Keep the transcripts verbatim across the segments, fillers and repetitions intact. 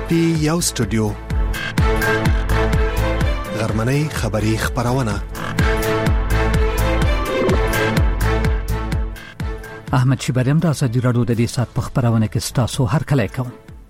پی یو سټوډیو غرمنۍ خبری خبرونه. احمد شیبریم د ازادي راډیو د دې سات په خبرونه کې ستاسو هر کله کوم.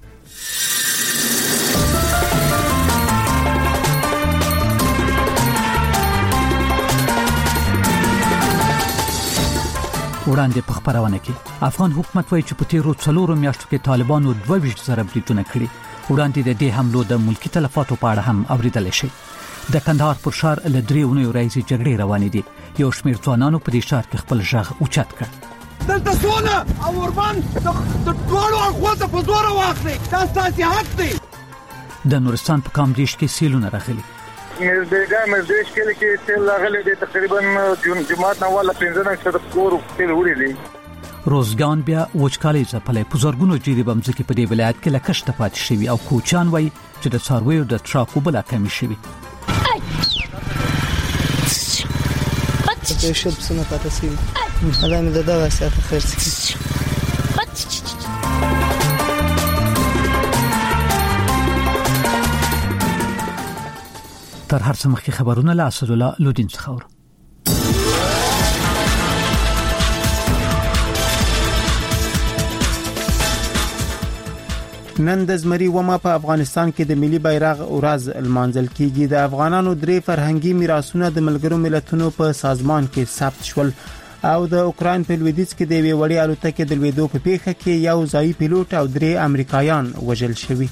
وړاندې په خبرونه کې افغان حکومت وایي چې په تیرو څلورو میاشتو کې طالبانو دوه ویشت زره بریټونه کړي. وړاندې د دې حملو د ملکی تلفاتو په اړه هم اوریدل شي. د کندهار پر ښار له دریو اونیو راځي جګړې روانې دي. یو شمېر ځوانانو په دې ښار کې خپل ژغ اوچت کړ. دلته سونه او وربان د ټولو اخواته په زور واخلي. تاسو تاسو حق دی. د نورستان په کامدیش کې سیلونه راغلي. مزدګا مزدیش کې کې سیل راغلي دي تقریبا جمعات نه ولا پنځه نه څه کور سیل وړي دي. روزګان بیا وچکالي ځپلې په زورګونو جدي بمځکه په دې ولایت کې لکشته پاتې شوی او کوچان وای چې د څارویو د تراکو بل کمی شوی. د شپ سم پاتې شوی. هغه مې د دوا ساته خرڅ کړ. تر هر څه مخکې خبرونه له اسد الله لودین څخه اورو. نن د زمري ومه په افغانستان کې د ملي بیرغ ورځ لمانځل کیږي. د افغانانو درې فرهنګي میراثونه د ملګرو ملتونو په سازمان کې ثبت شول او د اوکرين په لویدیځ کې د وی وړي الوتکې د لویدو په پیښه کې یو ځای پیلوټ او درې امریکایان وژل شوي.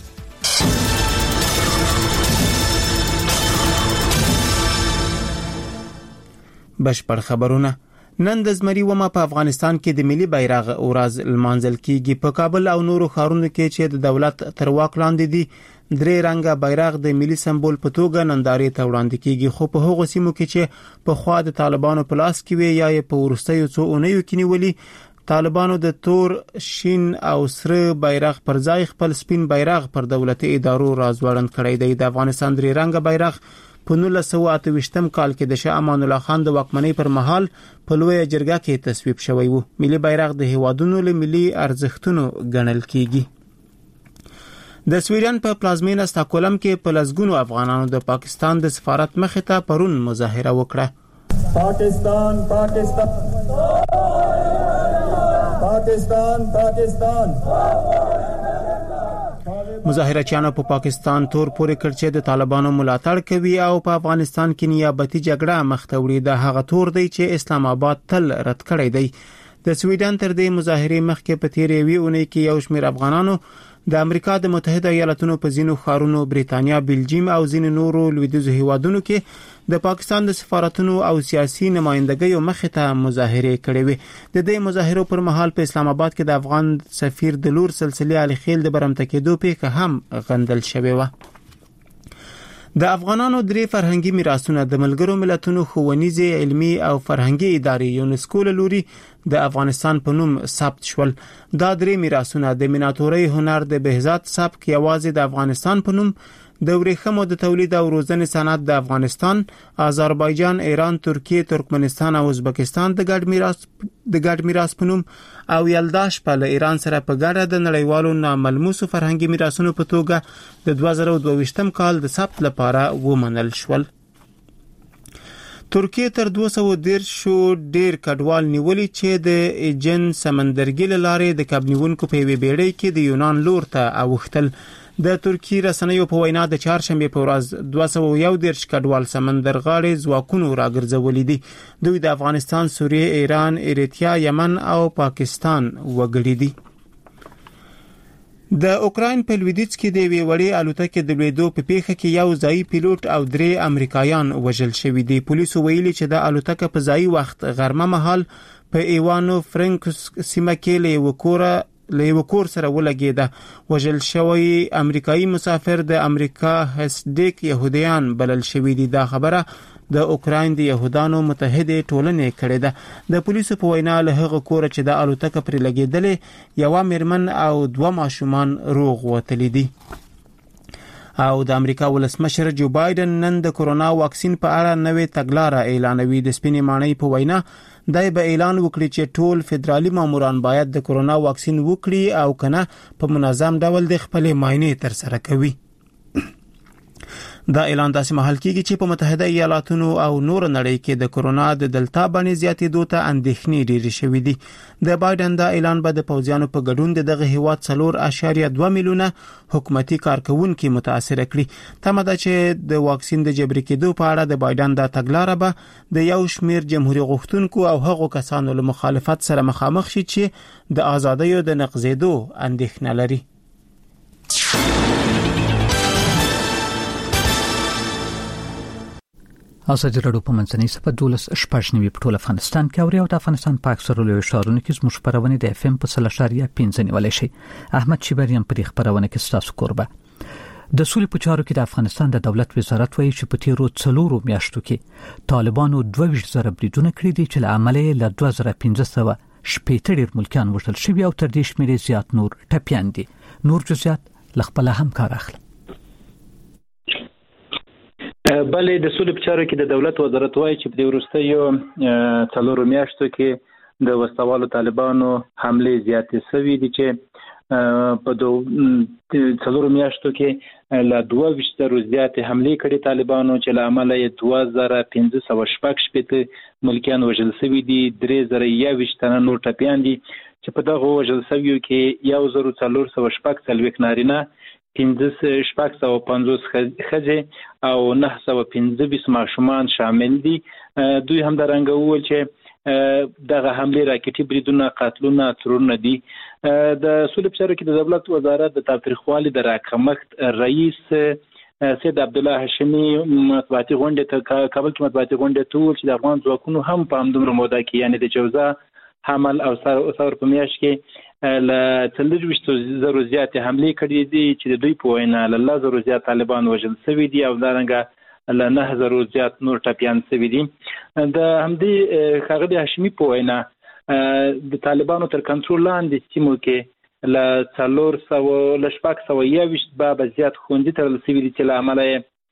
بشپړ خبرونه. نن د زمري ومه په افغانستان کې د ملي بیرغ ورځ لمانځل کیږي. په کابل او نورو ښارونو کې چې د دولت تر واک لاندې دي درې رنګه بیرغ د ملي سمبول په توګه نندارې ته وړاندې کیږي. خو په هغو سیمو کې چې په خوا د طالبانو په لاس کې وي یا په ورستیو څو اونیو کې نیولي، طالبانو د تور، شین او سره بیرغ پر ځای خپل سپین بیرغ پر دولتي ادارو راځوړند کړی دی. د افغانستان درې رنګه بیرغ په نولس سوه اته ویشتم کال کې د شاه امان الله خان د واکمنۍ پر مهال په لوی جرګه کې تصویب شوی و. ملي بیرغ د هیوادونو له ملي ارزښتونو ګڼل کیږي. د سویډن په پلازمینه استاکولم کې په لسګونو افغانانو د پاکستان د سفارت مخې ته پرون مظاهره وکړه. پاکستان پاکستان پاکستان پاکستان مظاهرچیانو په پاکستان تور پورې کړ چې د طالبانو ملاتړ کوي او په افغانستان کې نیابتي جګړه مخ ته وړي. د هغه تور دی چې اسلام آباد تل رد کړی دی. د سویډن تر دې مظاهره مخکې په تیرې وی اونۍ کې یو شمېر افغانانو د امریکا د متحده ایالاتونو په ځینو ښارونو، بریتانیا، بلجیم او ځینو نورو لویدیځو هیوادونو کې د پاکستان د سفارتونو او سیاسي نمائندګیو مخې ته مظاهره کړې وې. د دې مظاهرو پر مهال په اسلام آباد کې د افغان سفیر د لور سلسله علي خیل د برمته کېدو پیښه هم غندل شوې و. د افغانانو درې فرهنګي میراثونه د ملګرو ملتونو ښوونیزې، علمي او فرهنګي ادارې یونسکو له لوري د افغانستان په نوم ثبت شول. دا درې میراثونه د میناتوري هنر د بهزاد سبک یوازې د افغانستان په نوم، د ورېښمو د تولید او روزنې صنعت د افغانستان، آذربایجان، ایران، ترکیه، ترکمنستان او ازبکستان د ګډ میراث د ګډ میراث په نوم او یلداش په ایران سره په ګډه د نړیوالو ناملموسو فرهنګي میراثونو په توګه د دوه زره دوه ویشتم کال د ثبت لپاره ومنل شول. ترکیه تر دوه سوه دېرش ډیر کډوال نیولي چې د ایجن سمندرګي لارې د کبنیونکو په وی بیړۍ کې د یونان لور ته اوختل. د ترکی رسنیو په وینا د چهارشنبه په ورځ دوه سوه یو دېرش کډوال سمندرغاړي ځواکونو راګرځولي دي. دوی د افغانستان، سوریه، ایران، ایریتریا، یمن او پاکستان وګړي دي. د اوکرين په لویدیځ کې د وی وړي الوتکې د لویدو په پیښه کې یو ځای پیلوټ او درې امریکایان وژل شوي دي. پولیسو ویلي چې د الوتکه په ځای وخت غرمه مهال په ایوانو فرانکس سیمه کې له وکوره له وکور سره ولګیده. وژل شوی امریکایي مسافر د امریکا هسډیک يهوديان بلل شوی دي. دا خبره د اوکرين د يهودانو متحده ټولنې کړې ده. د پولیسو په وینا له هغه کور چې د الوتکه پر لګیدلې یو مرمن او دوه ماشومان روغ وتلي دي. او د امریکا ولسمشر جو بایدن نن د کورونا واکسین په اړه نوې تګلارې اعلانوي. د سپینې ماڼۍ په وینا دای به اعلان وکړي چې ټول فدرالي ماموران باید د کورونا واکسین وکړي او کنه په منظم ډول د خپل معاینې تر سره کوي. دا اعلان داسې مهال کېږي چې په متحده ایالاتونو او نور نړۍ کې د کورونا د دلتا باندې زیاتېدو ته اندېښنې ډېرې شوې دي. د بایدن دا اعلان به د پوځیانو په ګډون دغه هیواد څلور اعشاریه دوه میلیونه حکومتي کارکونکو متاثر کړي. تمه ده چې د واکسین د جبري کېدو په اړه د بایدن د تګلارې به د یو شمیر جمهوریت غوښتونکو او هغو کسانو له مخالفت سره مخامخ شي چې د ازادۍ د نقضېدو اندېښنه لري. ازادي راډیو په منځنۍ صفه دولس شپږ نوي په ټول افغانستان کې او د افغانستان په اکثرو لویو ښارونو کې زموږ خبرونه د اف ام په سل اشاریه پنځه نیولای شي. احمد شیبریان په دې خبرونه کې ستاسو کوربه. د سولې په چارو کې د افغانستان د دولت وزارت وایي چې په تیرو څلورو میاشتو کې طالبانو دوه ویشت زره بریدونه کړي دي چې له امله له دوه زره پنځه سوه شپېته ډیر ملکیان وژل شوي او تر دې شمېرې زیات نور ټپیان دي. نور جزئیات له خپل همکار اخلي. بلې د سولې په چارو کې د دولت وزارت وایي چې په وروستیو څلورو میاشتو کې د وسوالو طالبانو حمله زیاتې شوې دي چې په دوه څلورو میاشتو کې له دوه ویشت زره زیاتې حمله کړي طالبانو چې له امله یې دوه زره پنځه سوه شپږ شپېته ملکیان وژل شوي دي. درې زره یوویشت تنه نور ټپیان دي چې په دغه وژل شویو کې یو زر څلور سوه شپږ څلوېښت نارینه، پنځه شپږ سوه پنځوس ښځې او نهه سوه پنځه ویشت ماشومان شامل دي. دوی هم همدارنګه وویل چې دغه حملې راکټي بریدونه، قتلونه، ترورونه دي. د سولې په چارو کې د دولت وزارت د تاوتریخوالي د راکمښت رئیس سید عبدالله هاشمي مطبوعاتي غونډې ته کابل کې مطبوعاتي غونډې ته وویل چې د افغان ځواکونو هم په همدومره موده کې یعنې د جوزا، حمل او ثور په میاشت کې له څلور ویشتو زرو زیاتې حملې کړي دي چې د دوی په وینا له لس زرو زیات طالبان وژل شوي دي او همدارنګه له نهه زرو زیات نور ټپیان شوي دي. د همدې ښاغلي هاشمي په وینا د طالبانو تر کنټرول لاندې سیمو کې له څلور سوه له شپږ سوه یوویشت بابه زیات ښوونځي تړل شوي دي چې له امله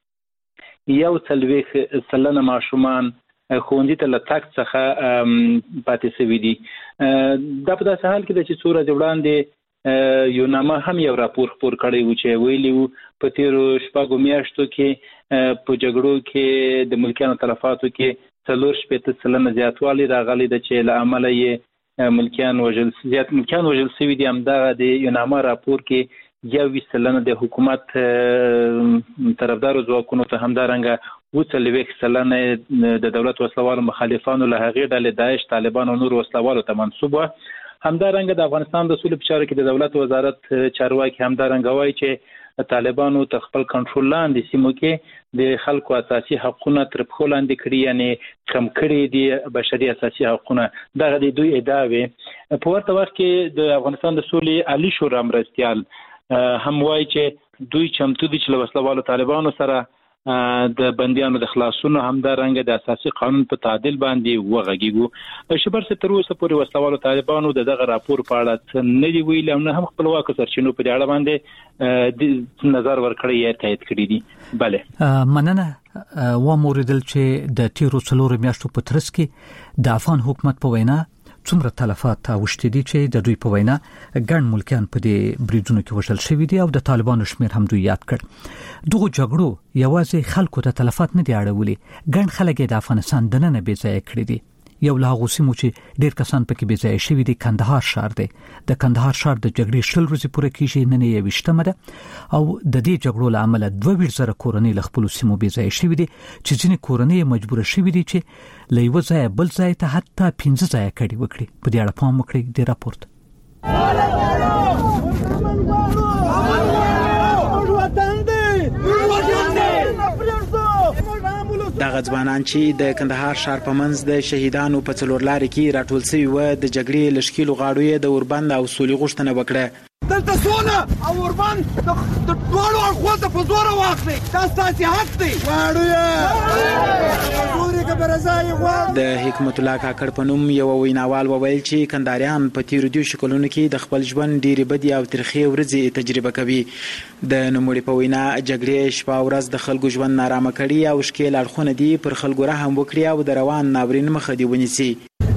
یې یو څلوېښت سلنه ماشومان ښوونځي ته له تګ څخه پاتې شوي دي. دا په داسې حال کې ده چې څو ورځې وړاندې یو نامه هم یو راپور خپور کړی و چې ویلي و په تېرو شپږو میاشتو کې په جګړو کې د ملکیانو تلفاتو کې څلور شپېته سلنه زیاتوالی راغلی ده چې له امله یې ملکیان وژل زیات ملکیان وژل شوي دي. همدغه د یو نامه راپور کې یوویشت سلنه د حکومت طرفدارو ځواکونو ته همدارنګه اووه څلوېښت سلنه د دولت وسلوالو مخالفانو له هغې ډلې داعش، طالبان او نور وسلوالو ته منسوب وه. همدارنګه د افغانستان د سولې په چارو کې د دولت وزارت چارواکي همدارنګه وایي چې طالبانو ته خپل کنټرول لاندې سیمو کې د خلکو اساسي حقونه تر پښو لاندې کړي، یعنې کم کړي دي بشري اساسي حقونه. دغه د دوی ادعا وې. په ورته وخت کې د افغانستان د سولې عالي شورا مرستیال هم وایي چې دوی چمتو دي چې له وسلوالو طالبانو سره د بندیانو د خلاصون همدارنګه د اساسي قانون په تعدیل باندې وغږیږو. شبر څه تر اوسه پورې وسلوالو طالبانو د دغه راپور په اړه نه دی ویلي او نه هم خپلواکو سرچینو په اړه باندې نظر ورکړی یا تایید کړی دي. بله مننه. و موریدل چې د تیرو څلورو میاشتو په ترڅ کې د افغان حکومت په وینا څومره تلفات اوښتي دي چې د دوی په وینا ګڼ ملکیان په دې بریدونو کې وژل شوي دي او د طالبانو شمیر هم دوی یاد کړ. دغه جګړو یوازې خلکو ته تلفات نه دي اړولي، ګڼ خلک د افغانستان دننه بې ځایه کړي دي. یو له هغو سیمو چې ډېر کسان پکې بې ځایه شوي دي کندهار ښار دی. د کندهار ښار د جګړې شل ورځې پوره کېږي، نن یې یوویشتمه ده او د دې جګړو له امله دوه ویشت زره کورنۍ له خپلو سیمو بې ځایه شوي دي چې ځینې کورنۍ یې مجبوره شوي دي چې له یوه ځایه بل ځای ته حتی پنځه ځایه کډې وکړي. په دې اړه پام وکړئ. دې راپورټ دغه ځوانان چې د کندهار ښار په منځ د شهیدانو په څلور لارې کې راټول شوي وو، د جګړې له ښکېلو غاړو یې د اوربند او سولې غوښتنه وکړه. دلته سوله او اوربند د ټولو اړخو ته په زوره واخلئ. دا ستاسې حق دی. غواړو یې ګورې که به رضا یې غواړو. د حکمت الله کاکړ په نوم یوه ویناوال وویل چې کندهاریان په تېرو دېرشو کلونو کې د خپل ژوند ډېرې بدې او ترخې ورځې تجربه کوي. د نوموړي په وینا جګړې شپه او ورځ د خلکو ژوند نارامه کړي او ښکېل اړخونه دي پر خلکو رحم وکړي او د روان ناورین مخه دې ونیسي.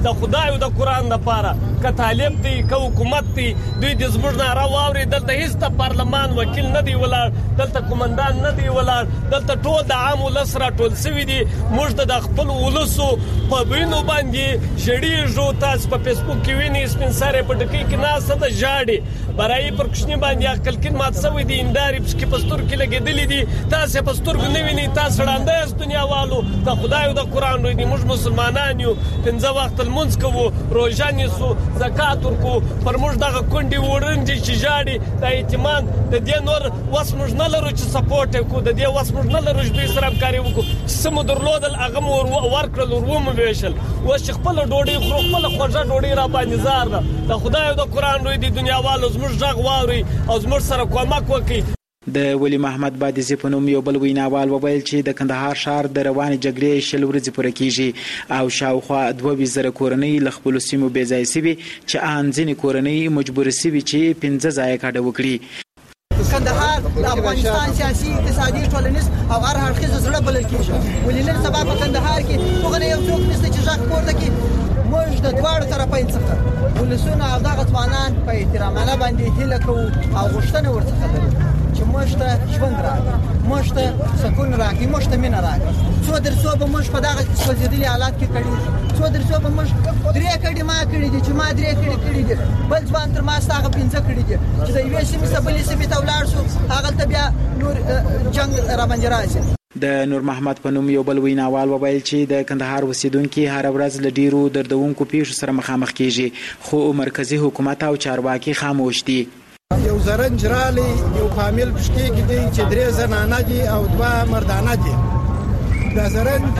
د خدای او د قران لپاره ک طالب دی ک حکومت دی دوی د زموږ نه راووري دلته هیڅ د پارلمان وکیل نه دی ولاړ دلته کمانډان نه دی ولاړ دلته ټول د عام ولس را ټول سوي دي موږ د خپل ولسو په وینو باندې شړې تاسو په فیسبوک کې ویني سپین سره په ټکی کې ناسه د جاړي برای پر کښنی باندې عقل کې مات سوي دي انداري په پستور کې لګېدلې دي تاسو پستور کې نه ویني تاسو وړاندې دنیا والو د خدای او د قران دوی دي موږ مسلمانان یو پنځه وخت المنځ کوو روزه نیسو زکات ورکو پر موږ دغه کونډي وړاندې چې جاړي د اعتماد د دې نور وس موږ نه لرو چې سپورټ وکړو د دې وس موږ نه لرو چې دوی سره همکاري وکړو سم درلودل هغه مور ورکړل ورو ویشل و چې خپل ډوډۍ خو خپل خوږه ډوډۍ را باندې زار ده د خدای او د قران دوی دي دنیا والو زموږ ژغ واوري او زموږ سره کومک وکړي. د ولی محمد بادیزی په نوم یو بل ویناوال وویل چې د کندهار ښار د روانې جګړې شل ورځې پوره کیږي او شاوخوا دوه ویشت زره کورنۍ له خپلو سیمو بې ځایه سوي چې ان ځینې کورنۍ مجبورې سوي چې پنځه ځایه کډه وکړي. کندهار د افغانستان سیاسي اقتصادي ټولنیز او هر اړخیز زړه بلل کیږي ولې نن سبا په کندهار کې هغه یو څوک نشته چې ځخ پورته کې موږ د دواړو طرفین څخه ولسونه او دغه ځوانان په احترامانه باندې هیله کوو او غوښتنه ورڅخه لرو چې موږ ته ژوند راکړي موږ ته سکون راکړي موږ ته مینه راکړي څو درڅو به موږ په دغه سوځېدلي حالات کې کړي څو درڅو به موږ درې کړي ما کړي دي چې ما درې کړي کړي دي بل ځوان تر ما ستاغه پنځه کړي دي چې د یوې سیمې څخه بلې سیمې ته ولاړ شو هغه ته بیا نور جنگ را باندې راځي. د نور محمد په نوم یو بل ویناوال وویل چې د کندهار اوسیدونکي هر ورځ له ډیرو دردونکو پیښو سره مخامخ کیږي خو مرکزی حکومت او چارواکي خاموش دي. یو زرنج رالی یو فامیل پشکی کې دی چې درې زنانه دي او دوه مردانه دي. دا زرنج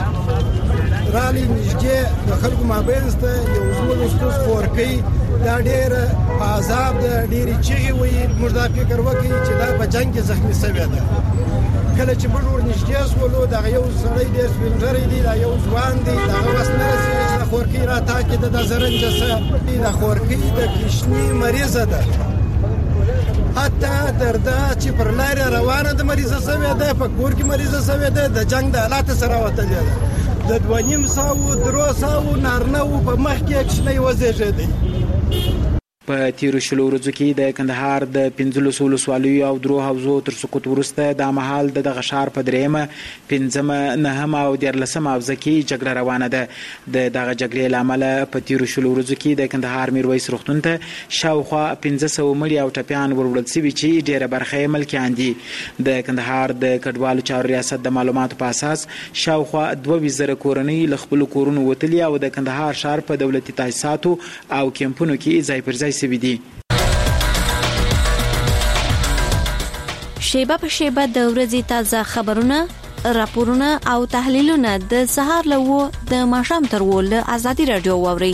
رالی نږدې د خلکو مابینځ ته یو زموږ استوس خورکۍ دا ډېر په عذاب ده ډېرې چیغې وایي موږ دا فکر وکړي چې دا په جنګ کې زخمي سوې ده. کله چې موږ ورنږدې شولو دغه یو سړی ډېر سپین ږیری دی دا یو ځوان دی دغه وس نه رسېږي چې د خورکۍ راتاکې ده د زرنجه څه د خورکۍ د کشني مریضه ده حتی تر دا چې پر لارې روانه د مریضه سوې ده په کور کې مریضه سوې ده د جنګ د حالاتو سره وتلې ده د دوه نیم سوو درو سوو نارینه وو په مخ کې کشنۍ وزېږېدی. په تیرو شلو ورځو کې د کندهار د پنځلسو ولسوالیو او درو حوزو تر سقوط وروسته دا مهال د دغه ښار په دریمه پنځمه نهمه او دیارلسمه حوزه کې جګړه روانه ده. د دغه جګړې له امله په تیرو شلو ورځو کې د کندهار میرویس روغتون ته شاوخوا پنځه سوه مړي او ټپیان وروړل سوي چې ډېره برخه یې ملکیان دي. د کندهار د کډوالو چارو ریاست د معلوماتو په اساس شاوخوا دوه ویشت زره کورنۍ له خپلو کورونو وتلي او د کندهار ښار په دولتي تاسیساتو او کیمپونو کې ځای پر ځای سوي دي. شیبه په شیبه د ورځې تازه خبرونه راپورونه او تحلیلونه د سهار له و د ماښام تر و له ازادي رادیو واوري.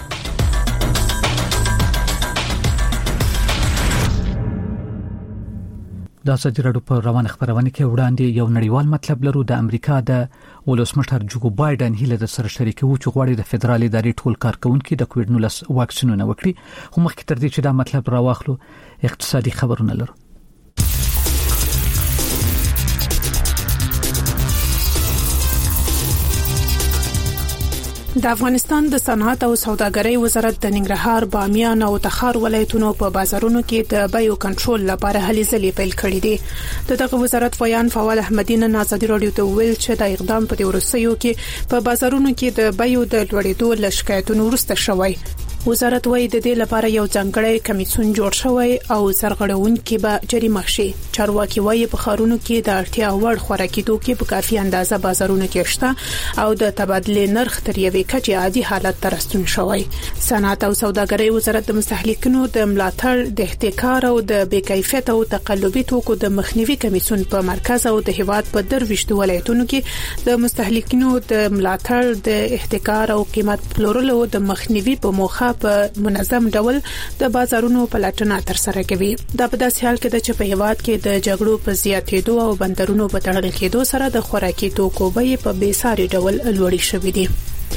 د ازادي رادیو په روانه خبرونه کې وړاندې یو نړیوال مطلب لرو. د امریکا د ولسمشر جو بایدن هیله د سره شریکو چې غواړي د فدرالي ادارې ټول کارکونکو د کووډ نولس واکسینونه وکړي. خو مخکې تر دې چې دا مطلب راواخلو اقتصادي خبرونه لرو. د افغانستان د صنعت او سوداګرۍ وزارت د ننګرهار، بامیان او تخار ولایتونو په بازارونو کې د بیو کنټرول لپاره هلې ځلې پیل کړې دي. دغه وزارت ویان فواد احمدی نن ازادي رادیو ته ویل چې دا اقدام په ورسېو کې په بازارونو کې د بیو د لوړېدو له شکایتونو وروسته شوی. وزارت وايي د دې لپاره یو ځانګړی کمیسیون جوړ شوی او سرغړونکي به جریمه شي. چارواکي وايي په خارونو کې د اړتیا وړ خوراکي توکي په کافي اندازه بازارونو کې شته او د تبادلې نرخ تر یوې کچې عادي حالت ته راستون شوی. صنعت او سوداګرۍ وزارت د مستهلکینو د ملاتړ، د احتکار او د بې کیفیت او تقلبي توکو د مخنیوي کمیسیون په مرکز او د هیواد په درويشتو ولایتونو کې د مستهلکینو د ملاتړ، د احتکار او قیمت پلورلو د مخنیوي په موخه په منظم ډول د بازارونو پلټنه ترسره کوي. دا په داسې حال کې چې په هیواد کې د جګړو په زیاتېدو او بندرونو په تړل کېدو سره د خوراکي توکو بیې په بې ساري ډول لوړې شوې دي.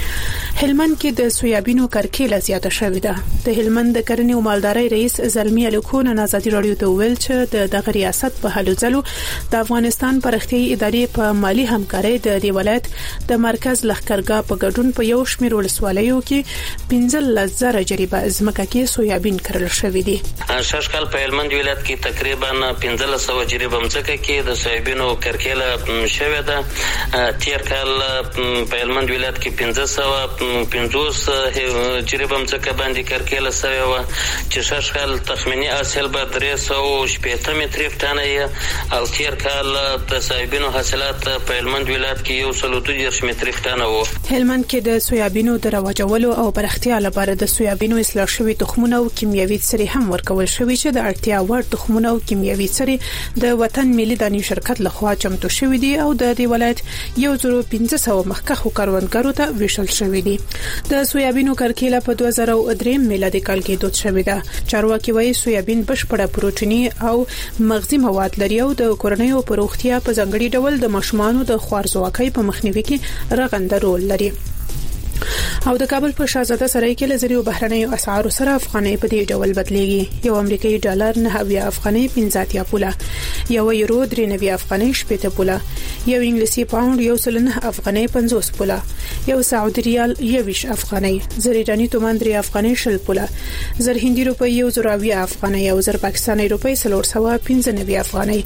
هلمند کې د سویابینو کرکیله زیاته شوې ده. د هلمند د کرنې او مالدارۍ رئیس زلمی الکو نن ازادي رادیو ته ویل چې د دغه ریاست په هلو ځلو د افغانستان پرختي ادارې په مالی همکارۍ د دې ولایت د مرکز لښکرګاه په ګډون په یو شمېر ولسوالیو کې پنځه زره جریبه ځمکه کې سویابین کرل شوې دي. شاشکال په هلمند ولایت کې تقریبا پنځه سوه جریبه ځمکه کې د سویابینو کرکیله شوې ده. تیر کال په هلمند ولایت کې پنځه سوه پنځوس جریبه ځمکه باندې کرکیله شوې و چې شاشکال تخمینی حاصل به درې سوه شپږ متریک ټنه او تیر کال د سویابینو حاصلات په هلمند ولایت کې یو سل دوه دیرش متریک ټنه و. هلمند کې د سویابینو د رواجولو او پرختیا لپاره د سویابینو اصلاح شوی تخمونه او کیمیاوي سرې هم ورکول شوی چې د اړتیا وړ تخمونه او کیمیاوي سرې د وطن ملي دانې شرکت لخوا چمتو شوی دي او د دې ولایت یو زر او پنځه سوه مخکخو کاروانګرو ته ویشل شوی دي. د سویابینو کرکیله په دوه زره او درې میلادي کال کې دود شوې ده. چارواکي وايي سویابین بشپړه پروتیني او مغذي مواد لري او د کورنیو پروختیا په ځانګړي ډول د ماشومانو د خوارځواکۍ په مخنیوي کې رغنده رول لري. او د کابل په شاهزاده سرای کې لزري او بهرنۍ اسعار سره افغانۍ په دې ډول بدلېږي. یو امریکایي ډالر نه اویا افغانۍ پنځه اتیا پوله، یو یورو درې نوي افغانۍ شپږ پوله، یو انګلیسي پاوند یو سل نه افغانۍ پنځوس پوله، یو سعودي ریال یویش افغانۍ، زر ایرانی تومان درې افغانۍ شل پوله، زر هندي روپۍ یو زر اویا افغانۍ او زر پاکستاني روپۍ څلور سوه پنځه نوي افغانۍ.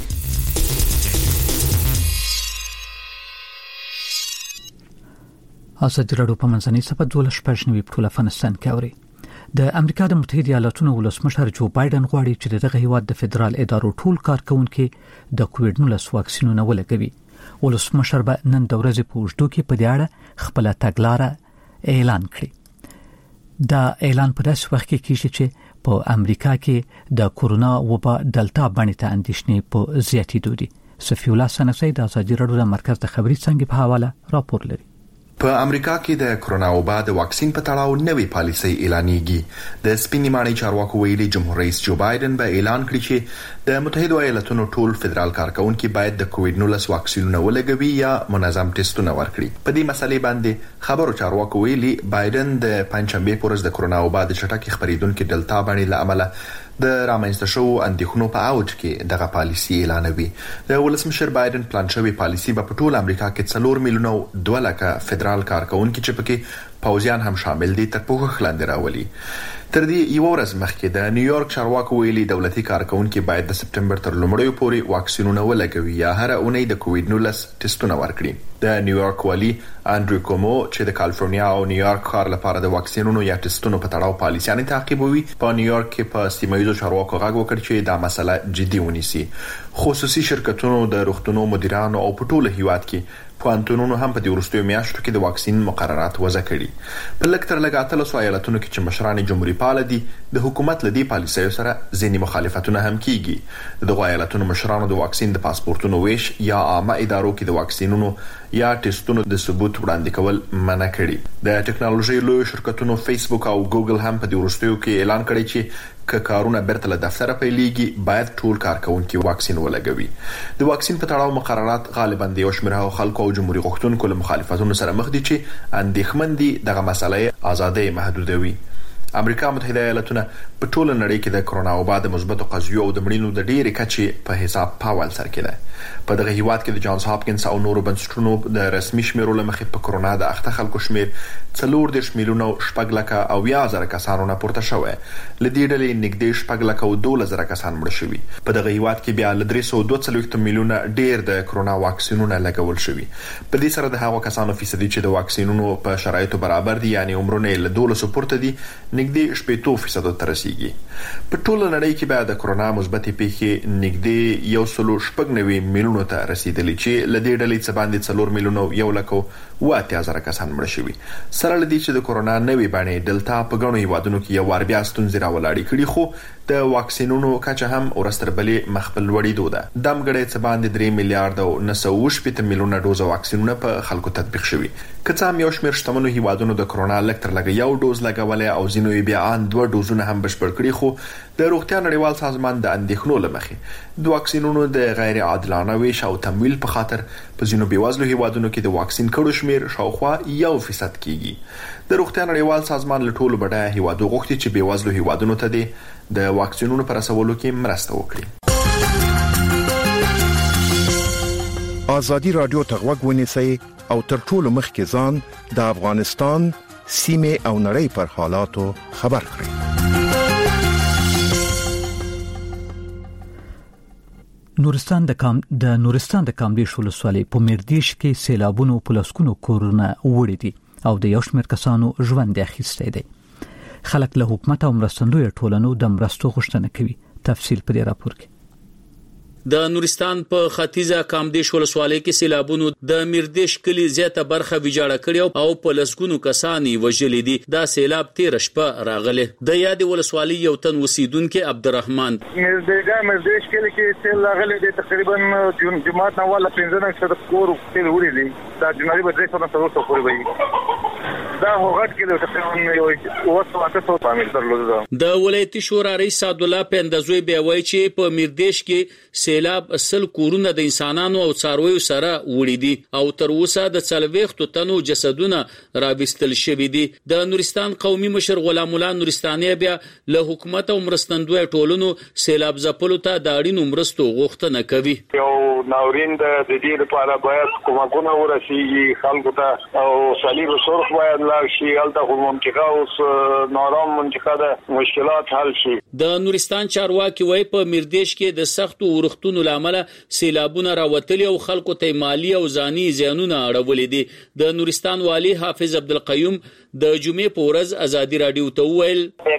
ازادي راډیو په منځنۍ سپه دوله شپږ نوي په افغانستان کې اوري. د امریکا د متحده ایالاتونو ولسمشر جو بایدن غواړي چې دغه هیواد د فدرال ادارو ټول کارکونکو د کووډ نولس واکسینونه ولګوي. ولسمشر به نن د ورځې په اوږدو کې په دې اړه خپل تګلارې اعلان کړي. دا اعلان په داسې وخت کې کیږي چې په امریکا کې د کورونا وبا دلتا باندې ته اندېښنې په زیاتېدو دي. صفی الله سنسي د ازادي راډیو د مرکز د خبري څنګه په حواله راپور لري. په امریکا کې د کرونا وبا د واکسین په تړاو نوې پالیسي اعلانېږي. د سپینې ماڼۍ چارواکو ویلي جمهور رئیس جو بایدن به اعلان کړي چې د متحده ایالاتونو ټول فدرال کارکونکو باید د کووډ نولس واکسینونه ولګوي یا منظم ټیسټونه ورکړي. په دې مسلې باندې خبرو چارواکو ویلي بایدن د پنځشنبه پورز د کرونا وبا د چټکي خبرېدونکو دلتا باندې لامل د رامنځته شو اندېښنو په اوج کې دغه پالیسي اعلانوي. د ولسمشر بایدن پلان شوی پالیسي په ټول امریکا کې څلور میلیونه دوه لکه فدرال کارکونکو چې پکې پوځیان هم شامل دي تر پوښښ لاندې راولي. تر دې یو ورځ مخکې د نیویارک چارواکو ویلي دولتي کارکونکو باید د سپټمبر تر لومړیو پورې واکسینونه ولګوي یا هر اونۍ د کووډ نولس ټیسټونه ورکړي. د نیویارک والی انډریو کومو چې د کالیفورنیا او نیویارک ښار لپاره د واکسینونو یا ټیسټونو په تړاو پالیسیانه تعقیبوي په نیویارک کې په سیمایي چارواکو غږ وکړ چې دا مسله جدي ونیسي. خصوصي شرکتونو د روغتونو مدیرانو او په ټول هیواد کې پوهنتونونو هم په دې وروستیو میاشتو کې د واکسین مقررات وضع کړي. په لږ تر لږه اتلسو ایالتونو کې چې مشران جمهوریت پال دي د حکومت لدی پالیسیو سره ځینې مخالفتونه هم کیږي. دغه ایالتونو مشرانو د واکسین د پاسپورتونو ویش یا عامه ادارو کې د واکسینونو یا ټیسټونو د ثبوت وړاندې کول منع کړي. د ټکنالوژي لوی شرکتونو فیسبوک او ګوګل هم په دې وروستیو کې اعلان کړی چې که کارونه برته له دفتر پیلېږي باید ټول کارکونکو واکسین ولګوي. د واکسین په تړاو مقررات غالبا د یو شمېر خلکو او جمهوریت غوښتونکو له مخالفتونو سره مخ دي چې اندېښمن دي دغه مسله آزادۍ محدودوي. امریکا متحده ایالاتونه په ټول نړۍ کې د کرونا وبا د مثبتو قضیو او د مړینو د ډېرې کچې په حساب پاول سر کې ده. په دغه هیواد کې د جانز هاپکینز او نورو بنسټونو د رسمي شمیرو لمخې په کرونا د اخته خلکو شمیر څلور دیرش میلیونه شپږ لکه او یا زره کسانو نه پورته شوی. لدې ډلې نږدې شپږ لکه او دوه زره کسان مړ شوي. په دغه هیواد کې بیا ل درې سوه دوه څلوېښت میلیونه ډېر د کرونا واکسینونه لګول شوي. په دې سره د هغو کسانو فیصدي چې د واکسینونو په شرایطو برابر دي یعنی عمرونه له دولسو پورته دي نږدې شپږ فیصد ته رسیدي. په ټول نړۍ کې بیا د کرونا مثبت پیښې نږدې یو سل شپږ نوي میلیونه ته رسیدلي چې لدې ډلې څخه باندې څلور میلیونه یو لکه او اتیا زره کسان مړ شوي. سره لدې چې د کرونا نوې بڼې دلتا په ګڼو هیوادونو کې یو وار بیا ستونزې راولاړې کړي خو د واکسینونو کچه هم ورستر بلې مخبل وړېدو ده. دم غړې څخه باندې درې میلیارډ او نه سوه شپږ میلیونه ډوز واکسینونه په خلکو تطبیق شوي. که څه هم یو شمېر شتمنو هیوادونو د کرونا لکتر لګ یو ډوز لګولې او ځینو بیا ان دوه ډوزونه هم بشپړ کړي خو د روغتیا نړیوال سازمان د اندېښنو لمخې د واکسینونو د غیر عادلانه ویش او تمویل په خاطر په ځینو بیوزلو هیوادونو کې د واکسین کړو شمیر شاوخوا یو فیصد کیږي. د روغتیا نړیوال سازمان له ټولو بډایه هیوادو غوښتي چې بیوزلو هیوادونو ته د واکسینونو پر رسولو کې مرسته وکړي. آزادی رادیو ته غوږ ونیسئ او تر ټولو مخکې ځان د افغانستان سیمه او نړۍ پر حالاتو خبر کړئ. نورستان د کام د نورستان د کامدیش ولسوالۍ په مردیش کې سیلابونو په لسکونو کورونه وړي دي او د یو شمېر کسانو ژوند اخیستی دی. خلک له حکومت او مرستندوی ټولنو د مرستو غوښتنه کوي. تفصیل په دې راپور کې. د نورستان په ختیځه کامدیش ولسوالۍ کې سیلابونو د مردیش کلی زیاته برخه ویجاړه کړې او په لسګونو کسان وژلي دي. دا سیلاب تیر شپه راغله. د یاد ولسوالۍ یو تن اوسیدونکو عبدالرحمن مردیګا مردیش کلی کې سیل راغله د تقریبا جمعات نه ولا پنځه نه څه کور تل وړي دي. دا جنوري بدري سره تر اوسه پورې وي. دا هوغټ کې د تقریبا یو اوس واټه څو تعمیل درلود. د ولایتي شورا رئیس سعد الله پندزوی بیا وایي چې په مردیش کې سیلاب اصل کورونه د انسانانو او څارویو سره وړي دي او تر اوسه د څلويختو تنو جسدونه راوستل شوي دي. د نورستان قومي مشر غلام الله نورستاني بیا له حکومت او مرستندوی ټولنو سیلاب ځپلو ته د اړینو مرستو غوښتنه کوي. یو ناورین د دې لپاره باید کومکونه ورسیږي خلکو ته او صلیب سرخ باید لاړ شي الته هم منطقه اوس نارام منطقه ده مشکلات حل شي. د نورستان چارواکي وای په مردیش کې د سختو ورختونو لامل سیلابونه راوتلي او خلکو ته مالی او ځاني زیانونه اړولې دي. د نورستان والی حافظ عبدالقیوم د جمعې په ورځ ازادي رادیو ته وویل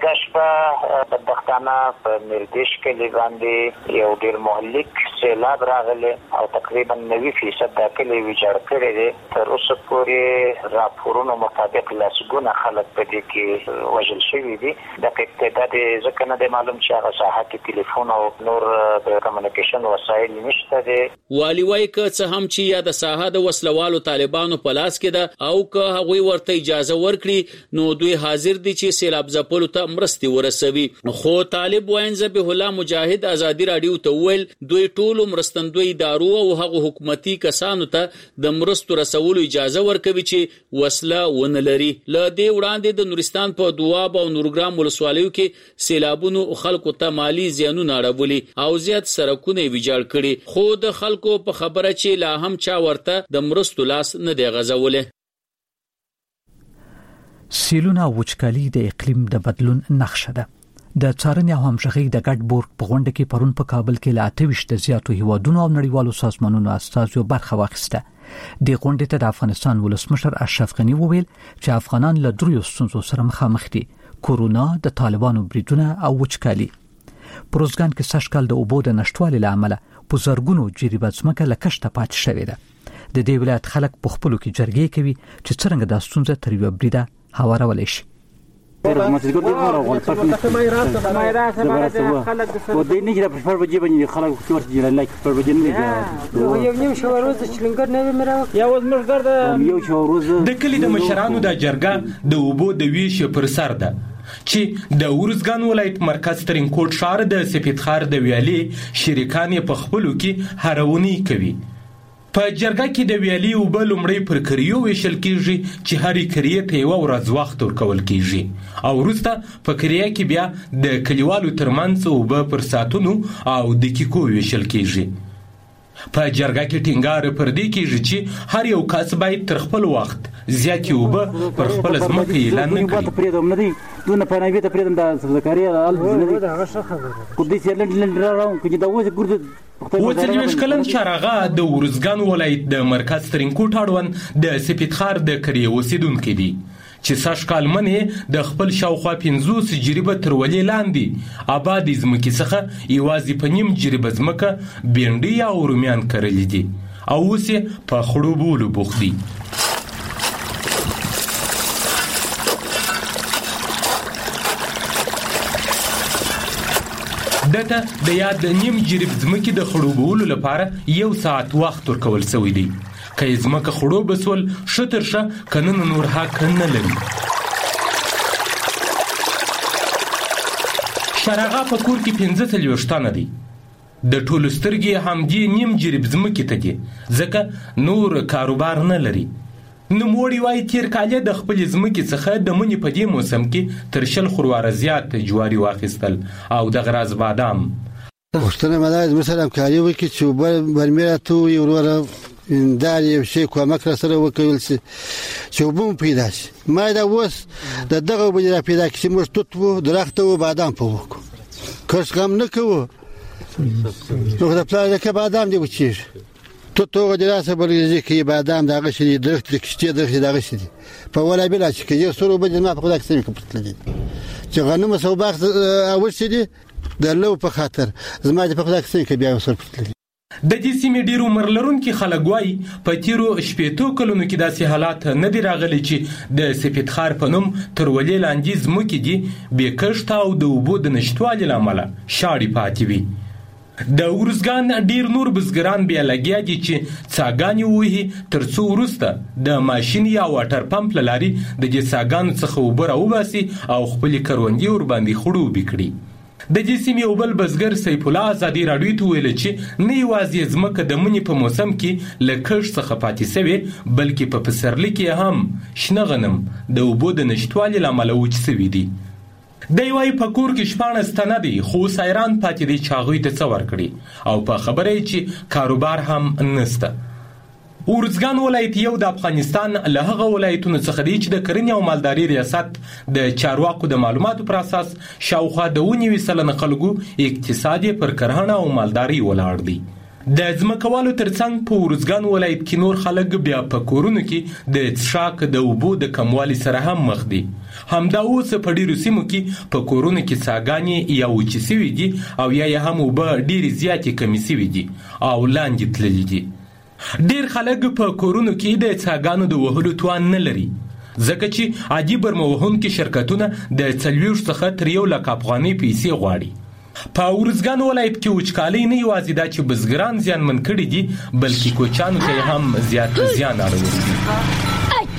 بیګشپه بدبختانه په مردیش کې باندې یو ډیر مهلک سیلاب راغلی او تقریبا نوي فیصد د کلی ویجاړ کړی دی. تر اوسه پورې راپورونو مطابق لسګونه خلک په دې کې وژل شوي دي. د ابتدا د ځکه نه دی معلوم چې هغه ساحه کې ټلیفون او نور د کمیونیکیشن وسایل نشته دي. والی وایي که څه هم چې یا د ساحه د وسلوالو طالبانو په لاس کې ده او که هغوی ورته اجازه ورکړي نو دوی حاضر دي چې سیلاب ځپلو ته مرستې ورسوي. خو طالب واین ذبیح الله مجاهد ازادي رادیو ته ویل دوی ټول مرستندوی ادارو او هغه حکومتي کسانو ته د مرستو رسولو اجازه ورکوي چې وسله ونه لري. ل دې وړاندې د نورستان په دواب او نورګرام ولسوالیو کې سیلابونو خلکو ته مالی زیانونه اړولي او زیات سرکونه ویجاړ کړي. خو د خلکو په خبره چې لا هم چا ورته د مرستو لاس نه دی غځولې. سیلونه او وچکالي د اقلیم د بدلون نښه ده. د څارنې او همغږۍ د ګډ بورډ په غونډه کې پرون په کابل کې له اته ویشت زیاتو هیوادونو او نړیوالو سازمانونو استازو برخه واخیسته. د غونډې ته د افغانستان ولسمشر اشرف غنی وویل چې افغانان له دریو ستونزو سره مخامخ دي: کورونا، د طالبانو بریدونه او وچکالي. پروزګان کې سږکال د اوبو د نشټوالي لامل په زرګونو جریبه ځمکه له کښته پاتې شوې ده. د دې ولایت خلک په خپلو کې جرګې کوي چې څنګه د ستونزه تر یو بریده هوارول شي. د کلی د مشرانو د جرګه د اوبو د ویش پر سر ده چې د ورزګان ولایت مرکز ترینکوټ ښار د سپیدخار د ویالي شریکان په خپلو کې هرونی کوي. په جرګه کې د ویالي اوبه لومړی پر کریو ویشل کیږي چې هرې کریې ته یو ورځ وخت ورکول کیږي او وروسته په کریه کې بیا د کلیوالو ترمنځ اوبه پر ساعتونو او دقیقو ویشل کیږي. په جرګه کې ټینګار پر دې کیږي چې هر یو کس باید تر خپل وخت زیاتې اوبه پر خپل ځمکه اعلان نه کړي. پرېدم نه دي دونه پناوي ته پرېدم د سرکاري ال نه دي کو دې سیلند لند راو کې دا وځي ګرځي. وڅلويش کلن چارغه د ورزګان ولایت د مرکز ترینکوټ اړوند د سپیدخار د کریه اوسیدونکو دي چې سږکال منې د خپل شاوخوا پنځوس جریبه تر ولې لاندې آباد ځمکې څخه یوازې په نیم جریبه ځمکه بینډي او رومیان کرلي دي او اوس یې په خړوبولو بوخت دي. دته د یاد نیم جریب ځمکې د خړوبولو لپاره یو ساعت وخت ورکول شوی دی. که ځمکه خړوب بسول شتر شه کنن نور حق نه لري. شرغه په کور کې پنځه څلوېښت دي. د ټولو سترګې همدې نیم جریب ځمکې ته دي ځکه نور کاروبار نه لري. نوموړي وایي تیر کال د خپلې ځمکې څخه د مني په دې موسم کې تر شل خرواره زیات جواري واخیستل او دغه راز بادام. پوښتنه مې دا مثلا همکاري وکړي چې اوبه برمې راته وروره دا یو شی کومک را سره وکړل شي چې اوبه مو پیدا شي. ما دا اوس د دغه اوبه را پیدا کړي موږ توت وو درخت وو بادام په وکړو کښ غم نه کوو نو دا پلان کې بادام دی وچیږي توت توغه دراسه بلږي کې بادام دغه شي درخت کشته درخت دغه شي په ولا بلا چې یو سره به نه په خدا کې څه کوي چې غنم سو باغ اول شي دي د لو په خاطر زما د په خدا کې څه کوي بیا وسر پټلي. د دې سیمې ډیرو مرلرونکي خلک وایي په تیرو شپېتو کلونو کې داسې حالات نه دي راغلي چې د سپید خار په نوم تر ولې لاندې ځمکې دي بې کښت او د اوبو د نشتوالي له امله شاړې پاتې وي. د ارزګان ډیر نور بزګران بیا لګیا دي چې څاګانې ووهي تر څو وروسته د ماشین یا واټر پمپ له لارې د دې څاګانو څخه اوبه راوباسي او خپلې کروندې ورباندې خړوبې کړي. د دې سیمې یو بل بزګر سیف الله ازادي راډیو ته ویل چې نه یوازې ځمکه د مني په موسم کې له کښت څخه پاتې سوې بلکې په پسرلي کې هم شنه غنم د اوبو د نشتوالي له امله وچ سوي دي. دی وایي په کور کې شپاړس تنه دي خو سایران پاتې دي چې هغوی ته څه ورکړي او په خبره یې چې کاروبار هم نسته. ارزګان ولایت یو د افغانستان له هغه ولایتونو څخه دی چې د کرنې او مالدارۍ ریاست د چارواکو د معلوماتو پر اساس شاوخوا د اووه نوي سلنه خلکو اقتصاد پر کرهڼه او مالدارۍ ولاړ دی. د ځمکوالو ترڅنګ په ارزګان ولایت کې نور خلک بیا په کورونو کې د څښاک د اوبو د کموالي سره هم مخ دي. همدا اوس په ډیرو سیمو کې په کورونو کې څاګانې یا وچې سوي دي او یا یې هم اوبه ډیرې زیاتې کمې سوي دي او لاندې تللي دي. ډیر خلک په کورونو کې د څاګانو د وهلو توان نه لري ځکه چې عادي برمه وهونکي شرکتونه د څلوېښت څخه تر یو لک افغانۍ پیسې غواړي. په ارزګان ولایت کې وچکالۍ نه یوازې دا چې بزګران زیانمن کړي دي بلکې کوچیانو ته یې هم زیات زیان اړولی دی.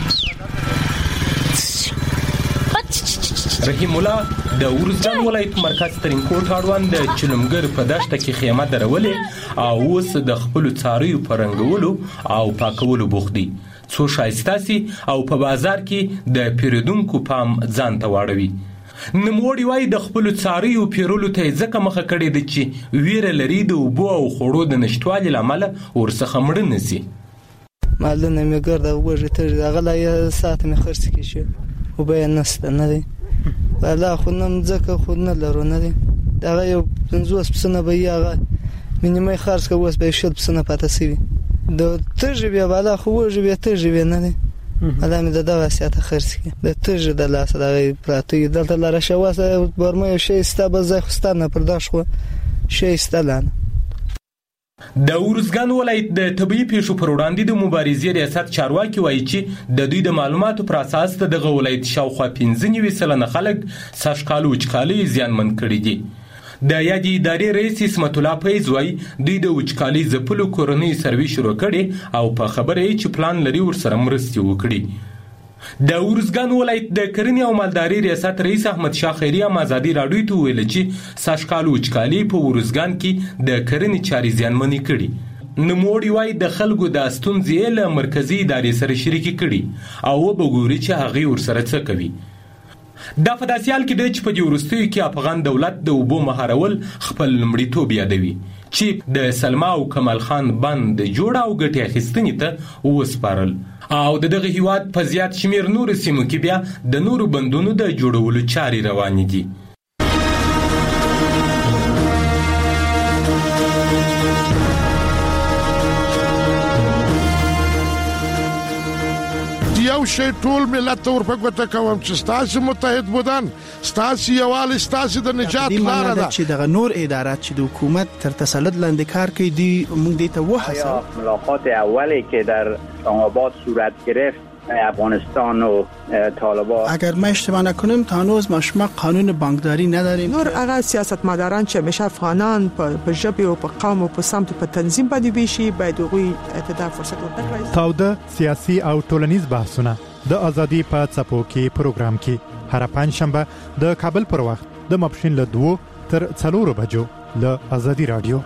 رحیم الله د ارزګان ولایت مرکز ترینکوټ اړوند د چلمګر په دشته کې خیمه درولې او اوس د خپلو څارویو په رنګولو او پاکولو بوخت دي څو ښایسته سي او په بازار کې د پیرودونکو پام ځان ته واړوي. نوموړي وایي د خپلو څارویو پیرلو ته یې ځکه مخه کړې ده چې ویره لري د اوبو او خوړو د نشتوالي له امله ورڅخه مړه نه سي. معلومه مې ګرده وږې تر هغه لا یې ساعت مې خرڅ کړي شي اوبه یې نسته نه دی بالا خو نه مځکه خو نه لرو نه دی دغه یو پنځوس پسونه به یې هغه مینیمای خرڅ که اوس به یې شل پسونه پاته سوي د تږې بیا بالا خو وږې بیا تږې بیا نه دی بالا مې د دغه سیاته خرڅ کړي د تږې د لاسه دغه پراته وي دلته لاره شواسه برمه یو شی ستا به ځای خو ستا نه پرداش خو شی ستا لانه. د ارزګان ولایت د طبي پیښو پر وړاندې د مبارزې ریاست چارواکي وایي چې د دوی د معلوماتو پر اساس د دغه ولایت شاوخوا پنځه نوي سلنه خلک سږکال وچکالۍ زیانمن کړي دي. د یادې ادارې رئیس اسمت الله فیض وایي دوی د وچکالۍ ځپلو کورنۍ سروې شروع کړي او په خبره یې چې پلان لري ورسره مرستې وکړي. د ارزګان ولایت د کرنې او مالدارۍ ریاست رئیس احمد شاه خیري هم ازادي راډیو ته ویل چې سږکال وچکالۍ په ارزګان کې د کرنې چارې زیانمنې کړي. نوموړي وایي د خلکو د ستونزې له مرکزي ادارې سره شریکې کړي او وبګوري چې هغې ورسره څه کوي. دا په داسې حال کې دی چې په دې وروستیو کې افغان دولت د اوبو مهارول خپل لومړیتوب یادوي چې د سلما او کمال خان بند جوړ او ګټې اخیستنې ته وسپارل او د دغه هیواد په زیات شمیر نورو سیمو کې بیا د نورو بندونو د جوړولو چارې روانې دي. یو شی ټول ملت ته ورپګوته کوم چې ستاسو متحد بودن ستاسو یووالی ستاسو د نجات لاره ده چې دغه نور ادارات چې د حکومت تر تسلط لاندې کار کوي دی موږ دې ته وحساب. ملاقات اولی که در اسلام‌آباد صورت گرفت افغانستان و طالبان اگر ما اشتباه نکنیم تا هنوز ما شما قانون بانکداری نداریم. نور هغه سیاستمداران چې همیشه افغانان په ژبه او په قوم او په سمت په تنظیم باندې بيشي باید غوي اعتدال فرصت ورکړي. تاوده سیاسي او ټولنیز بحثونه د ازادي په څپو کې پروګرام کې هر پنځ شنبه د کابل پر وخت د ماپښین له دوه تر څلورو بجو له ازادي رادیو.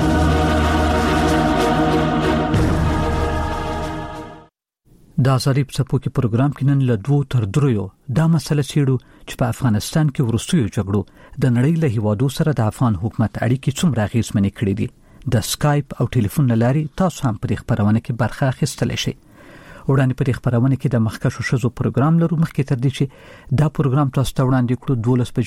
د ازادي په کې پروګرام کې نن له دوه تر دریو دا مسله چیرو چې په افغانستان کې ورستیو جګړو د نړۍ له هیوادو سره د افغان حکومت اړیکې څومره اغیزمنې کړې دي. د سکایپ او ټلیفون لاري تاسو هم په خبرونه کې برخه اخیستلی شئ. وړاندې په خبرونه کې د مخکښو شزو پروګرام لرو. مخکې تر دې چې دا پروګرام تاسو ته وړاندې کړو دولس